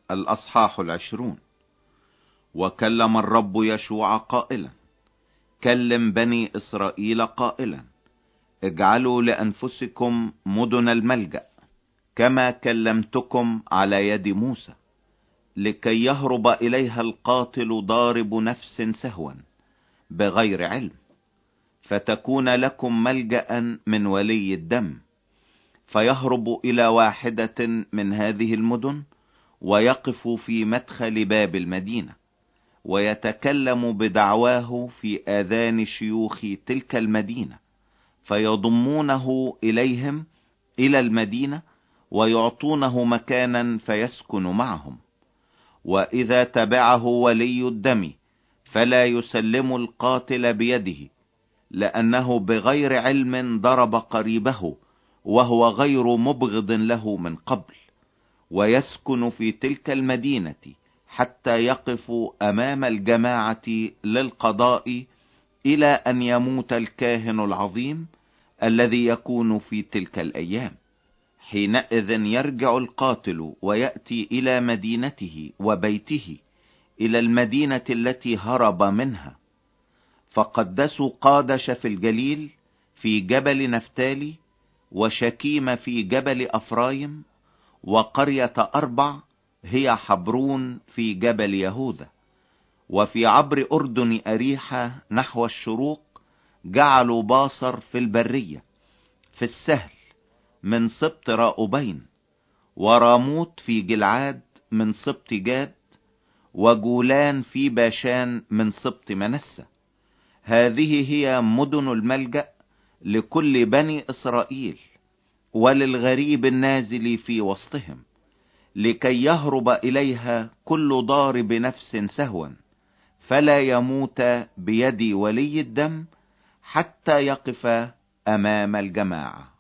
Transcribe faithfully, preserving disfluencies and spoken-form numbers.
الأصحاح العشرون. وكلم الرب يشوع قائلا: كلم بني إسرائيل قائلا: اجعلوا لأنفسكم مدن الملجأ كما كلمتكم على يد موسى، لكي يهرب إليها القاتل ضارب نفس سهوا بغير علم، فتكون لكم ملجأ من ولي الدم، فيهرب إلى واحدة من هذه المدن ويقف في مدخل باب المدينة، ويتكلم بدعواه في آذان شيوخ تلك المدينة، فيضمونه إليهم إلى المدينة ويعطونه مكانا فيسكن معهم. وإذا تبعه ولي الدم فلا يسلم القاتل بيده، لأنه بغير علم ضرب قريبه وهو غير مبغض له من قبل، ويسكن في تلك المدينة حتى يقف أمام الجماعة للقضاء إلى أن يموت الكاهن العظيم الذي يكون في تلك الأيام. حينئذ يرجع القاتل ويأتي إلى مدينته وبيته، إلى المدينة التي هرب منها. فقدسوا قادش في الجليل في جبل نفتالي، وشكيم في جبل أفرايم، وقرية أربع هي حبرون في جبل يهوذا. وفي عبر أردن أريحة نحو الشروق جعلوا باصر في البرية في السهل من سبط راؤبين، وراموت في جلعاد من سبط جاد، وجولان في باشان من سبط منسى. هذه هي مدن الملجأ لكل بني إسرائيل وللغريب النازل في وسطهم، لكي يهرب إليها كل ضارب نفس سهوا، فلا يموت بيد ولي الدم حتى يقف أمام الجماعة.